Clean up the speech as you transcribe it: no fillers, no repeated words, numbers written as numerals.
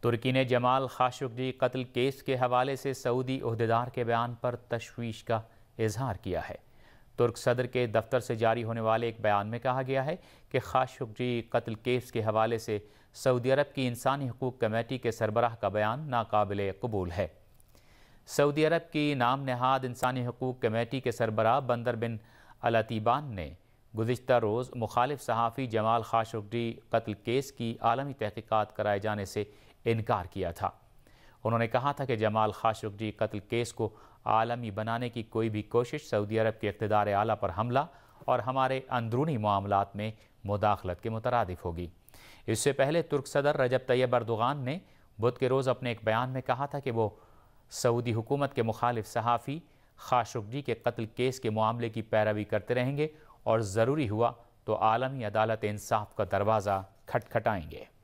ترکی نے Jamal Khashoggi قتل case کے حوالے سے سعودی عہدیدار کے بیان پر تشویش کا اظہار کیا ہے۔ ترک صدر کے دفتر سے جاری ہونے والے ایک بیان میں کہا گیا ہے کہ خاشقجی قتل کیس کے حوالے سے سعودی عرب کی انسانی حقوق کمیٹی کے سربراہ کا بیان ناقابل قبول ہے۔ سعودی عرب کی نام نہاد انسانی حقوق کمیٹی کے سربراہ بندر بن العتیبان نے گزشتہ روز مخالف صحافی جمال خاشقجی قتل کیس کی عالمی تحقیقات کرائے جانے سے انکار کیا تھا۔ انہوں نے کہا تھا کہ جمال خاشقجی قتل کیس کو عالمی بنانے کی کوئی بھی کوشش سعودی عرب کے اقتدار اعلیٰ پر حملہ اور ہمارے اندرونی معاملات میں مداخلت کے مترادف ہوگی۔ اس سے پہلے ترک صدر رجب طیب اردوغان نے بدھ کے روز اپنے ایک بیان میں کہا تھا کہ وہ سعودی حکومت کے مخالف صحافی خاشقجی کے قتل کیس کے معاملے کی پیروی کرتے رہیں گے اور ضروری ہوا تو عالمی عدالت انصاف کا دروازہ کھٹکھٹائیں گے۔